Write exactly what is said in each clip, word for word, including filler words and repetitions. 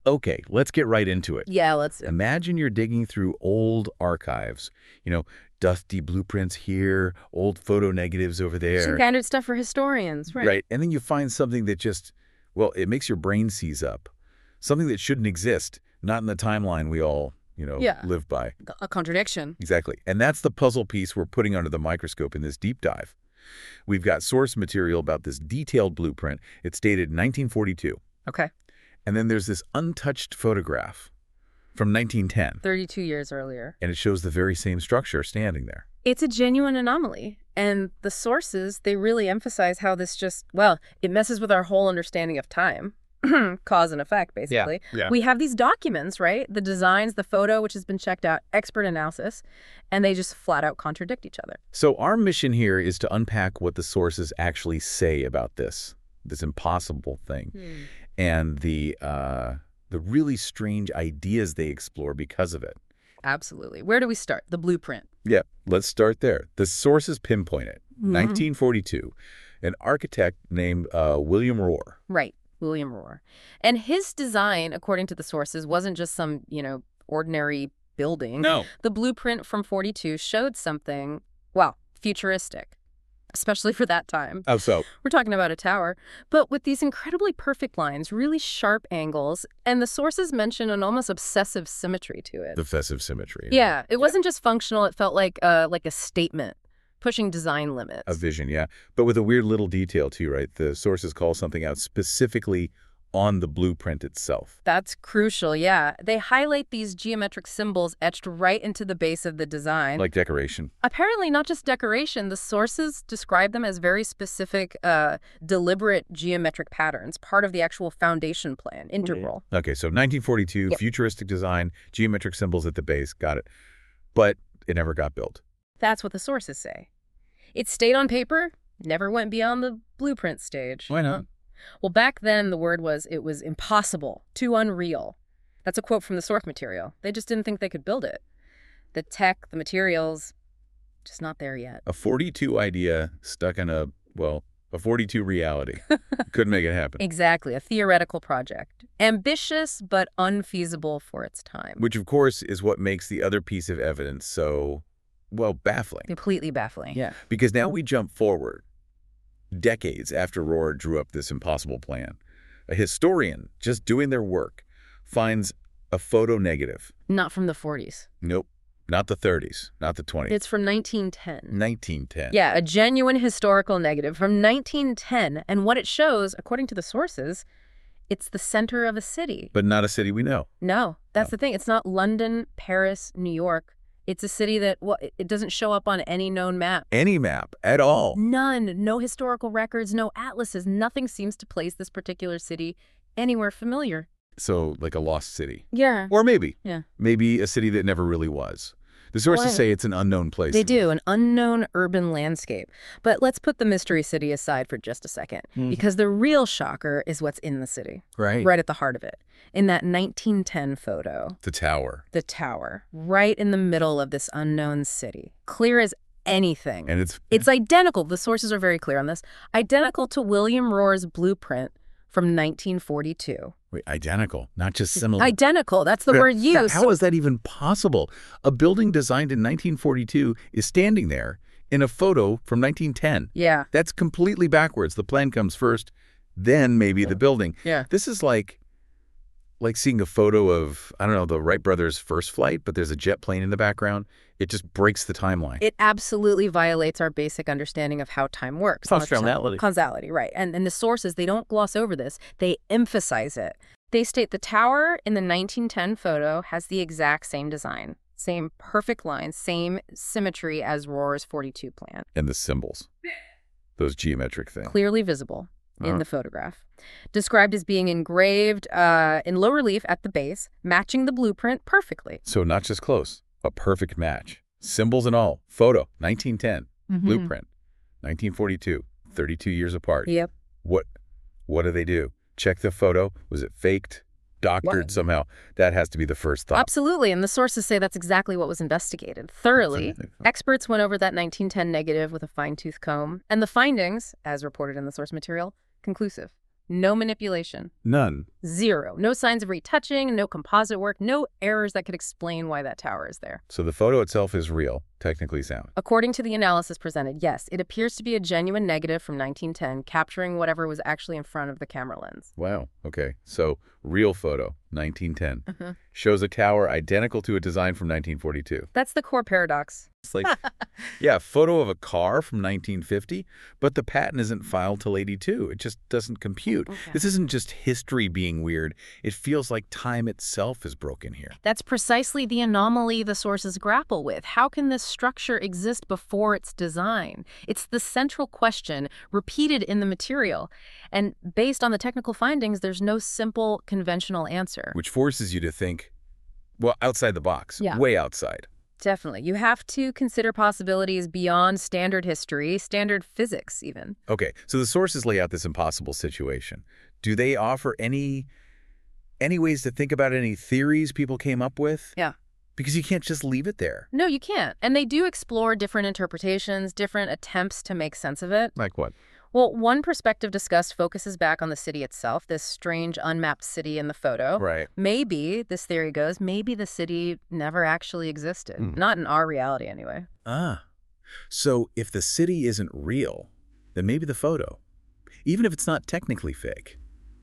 Okay, let's get right into it. Yeah, let's. Imagine you're digging through old archives, you know, dusty blueprints here, old photo negatives over Some there. kind of stuff for historians, right? Right. And then you find something that just, well, it makes your brain seize up. Something that shouldn't exist, not in the timeline we all, you know, Yeah. live by. A contradiction. Exactly. And that's the puzzle piece we're putting under the microscope in this deep dive. We've got source material about this detailed blueprint. It's dated nineteen forty-two. Okay. And then there's this untouched photograph from nineteen ten. thirty-two years earlier. And it shows the very same structure standing there. It's a genuine anomaly. And the sources, they really emphasize how this just, well, it messes with our whole understanding of time. Cause and effect, basically. Yeah, yeah. We have these documents, right? The designs, the photo, which has been checked out, expert analysis, and they just flat out contradict each other. So our mission here is to unpack what the sources actually say about this, this impossible thing, Hmm. and the uh, the really strange ideas they explore because of it. Absolutely. Where do we start? The blueprint. Yeah, let's start there. The sources pinpoint it. Mhm. nineteen forty-two. An architect named uh, William Rohr. Right. William Rohr. And his design, according to the sources, wasn't just some, you know, ordinary building. No. The blueprint from forty-two showed something, well, futuristic, especially for that time. How so? We're talking about a tower, but with these incredibly perfect lines, really sharp angles, and the sources mention an almost obsessive symmetry to it. Defensive symmetry. Yeah, it wasn't just functional, it felt like uh, like a statement, pushing design limits. A vision, yeah. But with a weird little detail, too, right? The sources call something out specifically on the blueprint itself. That's crucial, yeah. They highlight these geometric symbols etched right into the base of the design. Like decoration. Apparently not just decoration, the sources describe them as very specific, uh, deliberate geometric patterns, part of the actual foundation plan, integral. Okay, so nineteen forty-two, Yep. futuristic design, geometric symbols at the base, got it. But it never got built. That's what the sources say. It stayed on paper, never went beyond the blueprint stage. Why not? Well, back then the word was it was impossible, too unreal. That's a quote from the source material. They just didn't think they could build it. The tech, the materials, just not there yet. A forty-two idea stuck in a, well, a forty-two reality. Couldn't make it happen. Exactly, a theoretical project. Ambitious, but unfeasible for its time. Which, of course, is what makes the other piece of evidence so, well, baffling. Completely baffling. Yeah. Because now we jump forward, decades after Rohr drew up this impossible plan. A historian, just doing their work, finds a photo negative. Not from the forties. Nope. Not the thirties, not the twenties. It's from nineteen ten. nineteen ten. Yeah, a genuine historical negative from nineteen ten. And what it shows, according to the sources, it's the center of a city. But not a city we know. No, that's No. the thing. It's not London, Paris, New York. It's a city that, well, it doesn't show up on any known map. Any map at all. None. No historical records, no atlases. Nothing seems to place this particular city anywhere familiar. So, like a lost city. Yeah. Or maybe. Yeah. Maybe a city that never really was. The sources Well, say it's an unknown place. They do, an unknown urban landscape. But let's put the mystery city aside for just a second, because the real shocker is what's in the city, Right. right at the heart of it. In that nineteen ten photo, The tower. the tower, right in the middle of this unknown city, clear as anything. And it's It's identical, the sources are very clear on this, identical to William Rohr's blueprint from nineteen forty-two. wait, identical, not just similar. Identical, that's the Yeah, word yeah, used. How is that even possible? A building designed in nineteen forty-two is standing there in a photo from nineteen ten. Yeah, That's completely backwards. The plan comes first, then maybe the building. yeah. This is like like seeing a photo of, I don't know, the Wright brothers' first flight, but there's a jet plane in the background. It just breaks the timeline. It absolutely violates our basic understanding of how time works. Causality. Causality, right. And, and the sources, they don't gloss over this. They emphasize it. They state the tower in the nineteen ten photo has the exact same design, same perfect lines, same symmetry as Rohr's forty-two plan. And the symbols, those geometric things. Clearly visible in Uh-huh. the photograph. Described as being engraved uh, in low relief at the base, matching the blueprint perfectly. So not just close, a perfect match. Symbols and all. Photo, nineteen ten. Mhm. Blueprint, nineteen forty-two. thirty-two years apart. Yep. What what do they do? Check the photo. Was it faked? Doctored What? somehow? That has to be the first thought. Absolutely, and the sources say that's exactly what was investigated, thoroughly. Absolutely. Experts went over that nineteen ten negative with a fine-tooth comb, and the findings, as reported in the source material, conclusive. No manipulation. None. Zero. No signs of retouching, no composite work, no errors that could explain why that tower is there. So the photo itself is real, technically sound. According to the analysis presented, yes, it appears to be a genuine negative from nineteen ten, capturing whatever was actually in front of the camera lens. Wow. Okay. So real photo, nineteen ten. Uh-huh. Shows a tower identical to a design from nineteen forty-two. That's the core paradox. It's like, yeah, a photo of a car from nineteen fifty, but the patent isn't filed till eighty-two. It just doesn't compute. Okay. This isn't just history being weird. It feels like time itself is broken here. That's precisely the anomaly the sources grapple with. How can this structure exist before its design? It's the central question repeated in the material. And based on the technical findings, there's no simple, conventional answer. Which forces you to think, well, outside the box, Yeah. way outside. Definitely. You have to consider possibilities beyond standard history, standard physics even. Okay, so the sources lay out this impossible situation. Do they offer any any ways to think about any theories people came up with? Yeah. Because you can't just leave it there. No, you can't. And they do explore different interpretations, different attempts to make sense of it. Like what? Well, one perspective discussed focuses back on the city itself, this strange unmapped city in the photo. Right. Maybe, this theory goes, maybe the city never actually existed. Mm. Not in our reality, anyway. Ah. So if the city isn't real, then maybe the photo, even if it's not technically fake,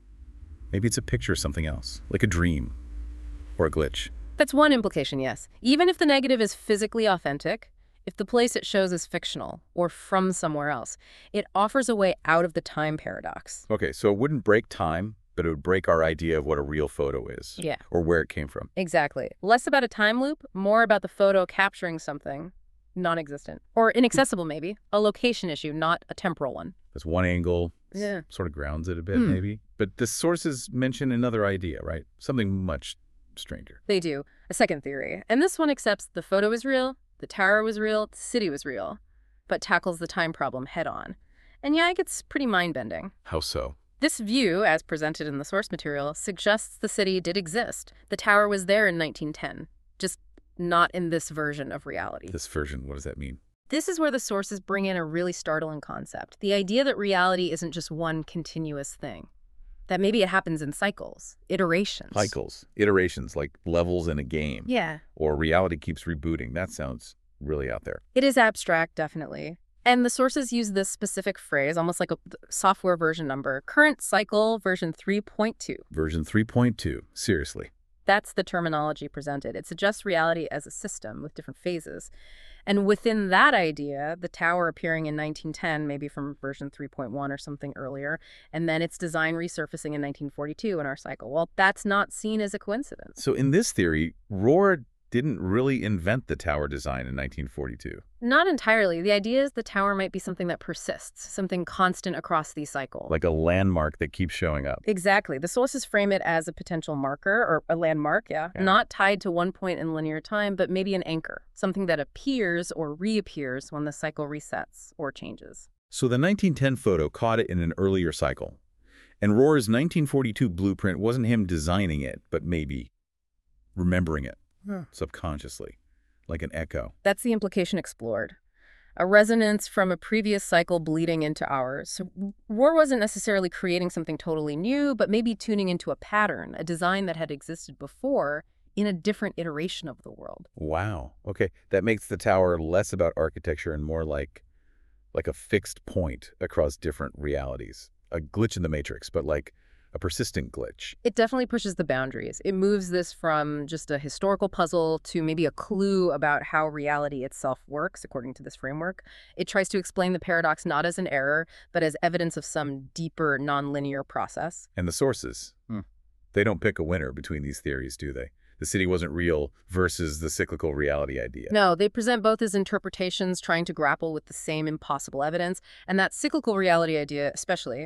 maybe it's a picture of something else, like a dream or a glitch. That's one implication, yes. Even if the negative is physically authentic, if the place it shows is fictional or from somewhere else, it offers a way out of the time paradox. Okay, so it wouldn't break time, but it would break our idea of what a real photo is. Yeah. Or where it came from. Exactly. Less about a time loop, more about the photo capturing something non-existent. Or inaccessible, maybe. A location issue, not a temporal one. There's one angle, Yeah. sort of grounds it a bit, Hmm. maybe. But the sources mention another idea, right? Something much stranger. They do. A second theory. And this one accepts the photo is real, the tower was real, the city was real, but tackles the time problem head on. And yeah, it gets pretty mind-bending. How so? This view, as presented in the source material, suggests the city did exist. The tower was there in nineteen ten, just not in this version of reality. This version, what does that mean? This is where the sources bring in a really startling concept. The idea that reality isn't just one continuous thing. That maybe it happens in cycles, iterations. Cycles, iterations, like levels in a game. Yeah. Or reality keeps rebooting. That sounds really out there. It is abstract, definitely. And the sources use this specific phrase, almost like a software version number, current cycle version three point two. Version three point two, seriously. That's the terminology presented. It suggests reality as a system with different phases. And within that idea, the tower appearing in nineteen ten, maybe from version three point one or something earlier, and then its design resurfacing in nineteen forty-two in our cycle. Well, that's not seen as a coincidence. So in this theory, Rohr didn't really invent the tower design in nineteen forty-two. Not entirely. The idea is the tower might be something that persists, something constant across these cycles. Like a landmark that keeps showing up. Exactly. The sources frame it as a potential marker, or a landmark, yeah, Yeah. not tied to one point in linear time, but maybe an anchor, something that appears or reappears when the cycle resets or changes. So the nineteen ten photo caught it in an earlier cycle. And Rohr's nineteen forty-two blueprint wasn't him designing it, but maybe remembering it subconsciously, like an echo. That's the implication explored. A resonance from a previous cycle bleeding into ours. So Rohr wasn't necessarily creating something totally new, but maybe tuning into a pattern, a design that had existed before in a different iteration of the world. Wow. Okay, that makes the tower less about architecture and more like like a fixed point across different realities. A glitch in the matrix, but like a persistent glitch. It definitely pushes the boundaries. It moves this from just a historical puzzle to maybe a clue about how reality itself works, according to this framework. It tries to explain the paradox not as an error, but as evidence of some deeper, nonlinear process. And the sources, hmm. they don't pick a winner between these theories, do they? The city wasn't real versus the cyclical reality idea. No, they present both as interpretations trying to grapple with the same impossible evidence, and that cyclical reality idea especially,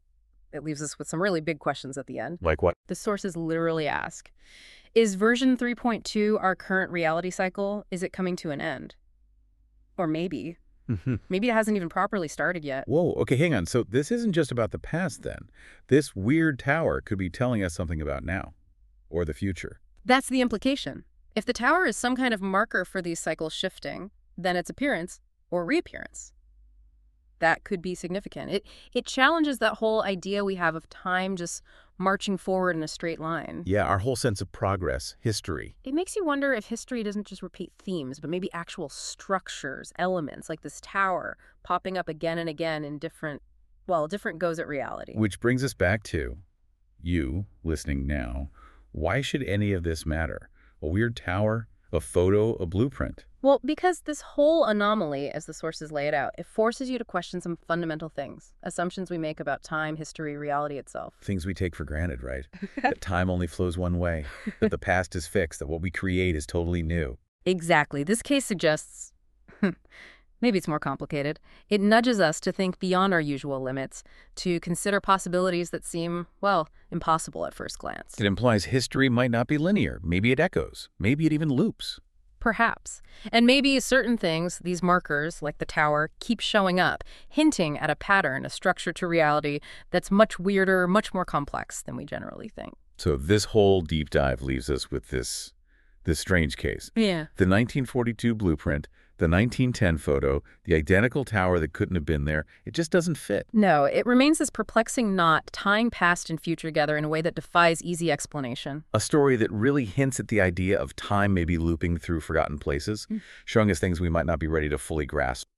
it leaves us with some really big questions at the end. Like what? The sources literally ask, is version three point two our current reality cycle? Is it coming to an end? Or maybe, Mm-hmm. maybe it hasn't even properly started yet. Whoa, okay, hang on. So this isn't just about the past then. This weird tower could be telling us something about now or the future. That's the implication. If the tower is some kind of marker for these cycles shifting, then its appearance or reappearance that could be significant. It it challenges that whole idea we have of time just marching forward in a straight line. Yeah, our whole sense of progress, history. It makes you wonder if history doesn't just repeat themes, but maybe actual structures, elements, like this tower popping up again and again in different, well, different goes at reality. Which brings us back to you, listening now. Why should any of this matter? A weird tower, a photo, a blueprint? Well, because this whole anomaly, as the sources lay it out, it forces you to question some fundamental things, assumptions we make about time, history, reality itself. Things we take for granted, right? That time only flows one way, that the past is fixed, that what we create is totally new. Exactly. This case suggests, maybe it's more complicated. It nudges us to think beyond our usual limits, to consider possibilities that seem, well, impossible at first glance. It implies history might not be linear. Maybe it echoes. Maybe it even loops. Perhaps. And maybe certain things, these markers, like the tower, keep showing up, hinting at a pattern, a structure to reality that's much weirder, much more complex than we generally think. So this whole deep dive leaves us with this, this strange case. Yeah. The nineteen forty-two blueprint, the nineteen ten photo, the identical tower that couldn't have been there, it just doesn't fit. No, it remains this perplexing knot tying past and future together in a way that defies easy explanation. A story that really hints at the idea of time maybe looping through forgotten places, Mm. showing us things we might not be ready to fully grasp.